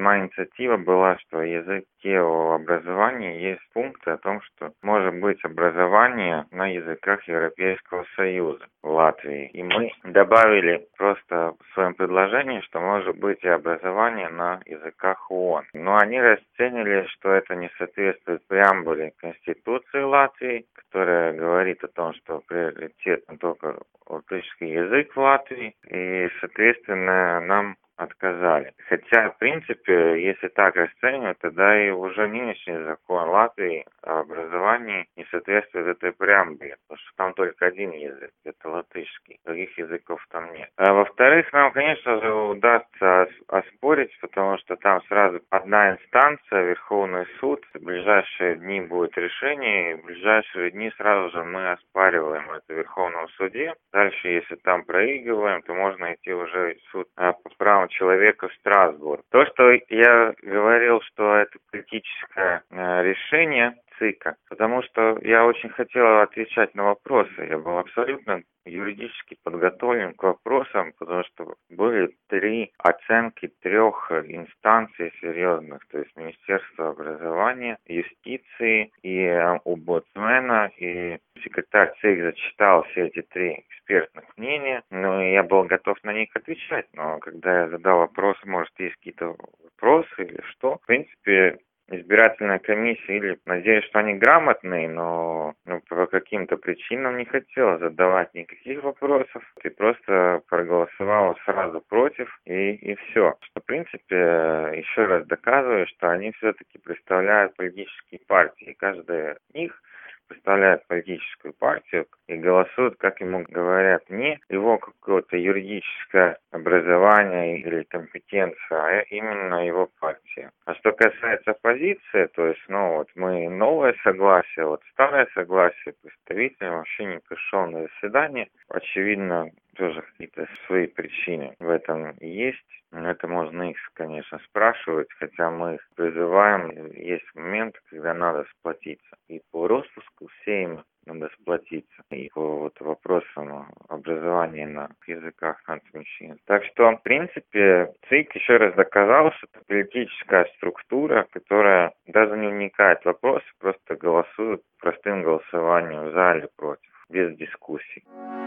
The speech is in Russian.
сама инициатива была, что в языке о образовании есть пункты о том, что может быть образование на языках Европейского Союза в Латвии. И мы добавили просто в своем предложении, что может быть и образование на языках ООН. Но они расценили, что это не соответствует преамбуле Конституции Латвии, которая говорит о том, что приоритетен только латышский язык в Латвии, и, соответственно, нам отказали. Хотя, в принципе, если так расценивать, тогда и уже нынешний закон Латвии о образовании не соответствует этой преамбуле, потому что там только один язык, это латышский, других языков там нет. А во-вторых, нам, конечно же, удастся оспорить, потому что там сразу одна инстанция, Верховный суд, в ближайшие дни будет решение, и в ближайшие дни сразу же мы оспариваем это в Верховном суде. Дальше, если там проигрываем, то можно идти уже в суд по правам человека в Страсбург. То, что я говорил, что это политическое решение ЦИКа, потому что я очень хотел отвечать на вопросы. Я был абсолютно юридически подготовлен к вопросам, потому что были 3 оценки 3 инстанций серьезных, то есть Министерство образования, юстиции и омбудсмена, и секретарь ЦИК зачитал все эти 3 экспертных мнения, но я был готов на них отвечать, но когда я задал вопрос, может, есть какие-то вопросы или что, в принципе, избирательная комиссия, или надеюсь, что они грамотные, но по каким-то причинам не хотела задавать никаких вопросов и просто проголосовала сразу против и все. Что, в принципе, еще раз доказывает, что они все-таки представляют политические партии. Каждая из них представляет политическую партию и голосует, как ему говорят, не его какое-то юридическое образование или компетенция, а именно его партия. А что касается оппозиции, то есть, мы новое согласие, старое согласие, представитель вообще не пришел на заседание. Очевидно, тоже какие-то свои причины в этом есть. Это можно их, конечно, спрашивать, хотя мы их призываем. Есть момент, когда надо сплотиться. И по распуску всем надо сплотиться. И по вопросам образования на языках нацменьшин. Так что, в принципе, ЦИК еще раз доказал, что это политическая структура, которая даже не вникает в вопросы, просто голосует простым голосованием в зале против, без дискуссий.